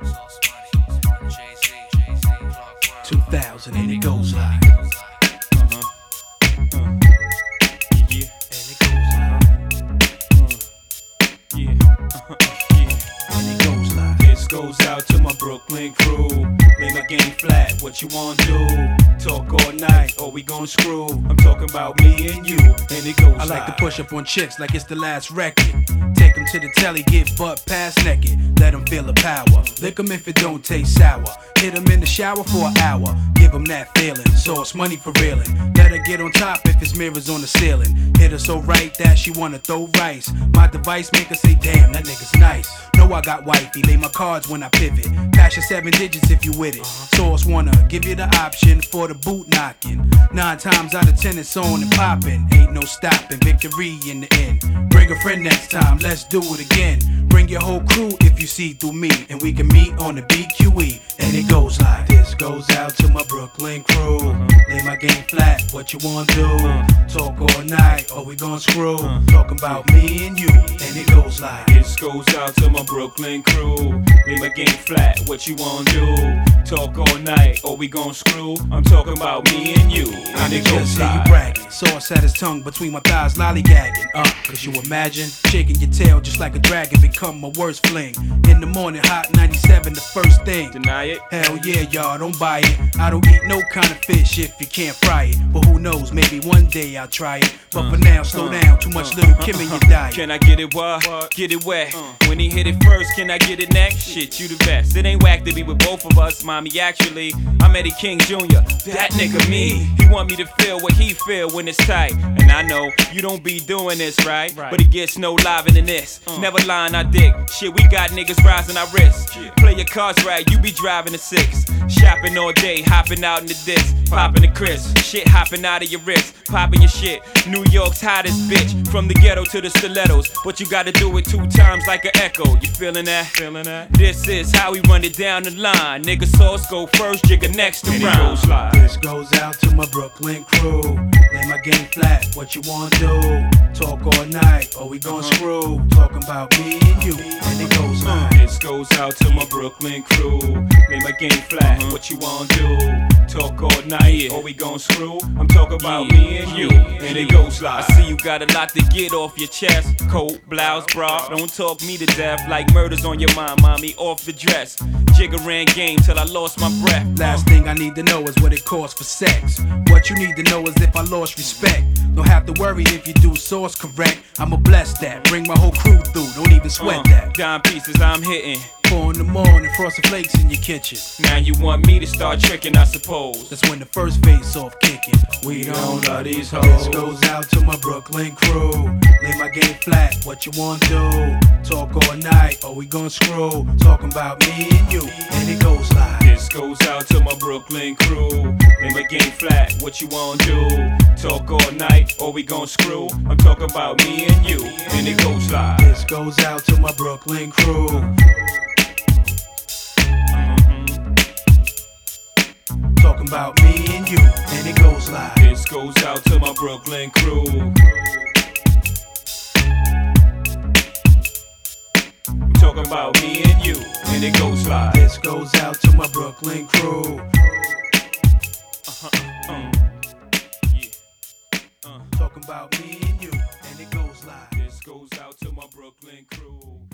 2000 and it goes like. This goes out to my Brooklyn crew. Lay my game flat, what you wanna do? Talk all night, or we gon' screw? I'm talking about me and you, and it goes I like to push up on chicks like it's the last record. Take them to the telly, get butt past naked. Let them feel the power. Lick them if it don't taste sour. Hit them in the shower for an hour. Give them that feeling. Sauce money for reeling. Let her get on top if it's mirrors on the ceiling. Hit her so right that she wanna throw rice. My device make her say, damn, that nigga's nice. Know I got wifey, lay my cards when I pivot. Pass your 7 digits if you with it. Sauce wanna give you the option for the boot knocking. 9 times out of 10 it's on and popping. Ain't no stopping, victory in the end. Bring a friend next time, let's do it again. Bring your whole crew if you see through me, and we can meet on the BQE. And it goes like this. Goes out to my Brooklyn crew. Lay my game flat, what you wanna do? Talk all night, or we gon' screw? Talking about me and you, and it goes like this. Goes out to my Brooklyn crew. Lay my game flat, what you wanna do? Talk all night, or we gon' screw? I'm talking about me and you, and it goes like. You bragging, sauce at his tongue between my thighs, lollygagging. Cause you imagine shaking your tail just like a dragon, become my worst fling. In the morning, hot 97, the first thing. Deny it? Hell yeah, y'all, don't buy it. I don't eat no kind of fish if you can't fry it. But who knows, maybe one day I'll try it. But for now, slow down, too much little Kim in your diet. Can I get it what? Get it wet. When he hit it first, can I get it next? Shit, you the best. It ain't whack to be with both of us, mommy. Actually, I'm Eddie King Jr. That nigga me. He want me to feel what he feel when it's tight. And I know you don't be doing this, right? But it gets no live than this. Never lying, I dig. Shit, we got niggas rising our wrists. Play your cards right, you be driving a 6. Shopping all day, hopping out in the disc. Popping the crisp, shit hopping out of your wrist. Popping your shit, New York's hottest bitch. From the ghetto to the stilettos. But you gotta do it 2 times like an echo. You feeling that? Feeling that? This is how we run it down the line. Nigga sauce go first, jigger next to rhyme. This goes out to my Brooklyn crew. Lay my game flat, what you wanna do? Talk all night, or we gon' screw? Talking about me and you, and it goes like. This goes out to my Brooklyn crew. Lay my game flat, what you wanna do? Talk all night, or we gon' screw? I'm talking about me and you, and it goes like. I see you got a lot to get off your chest. Coat, blouse, bra, don't talk me to death. Like murders on your mind, mommy, off the dress. Jigger ran game till I lost my breath. Last thing I need to know is what it costs for sex. What you need to know is if I lost respect. Don't have to worry if you do source correct. I'ma bless that, bring my whole crew through, don't even sweat that. Dime pieces I'm hitting. 4 in the morning, frosted flakes in your kitchen. Now you want me to start tricking, I suppose. That's when the first face off kicking. We don't love these hoes. This goes out to my Brooklyn crew. Lay my game flat, what you wanna do? Talk all night, or we gon' screw? Talking about me and you, and it goes like. This goes out to my Brooklyn crew. Lay my game flat, what you wanna do? Talk all night, or we gon' screw? I'm talking about me and you, and it goes like. This goes out to my Brooklyn crew. Talking about me and you, and it goes like. This goes out to my Brooklyn crew. I'm talking about me and you, and it goes like. This goes out to my Brooklyn crew. Talking about me and you, and it goes like. This goes out to my Brooklyn crew.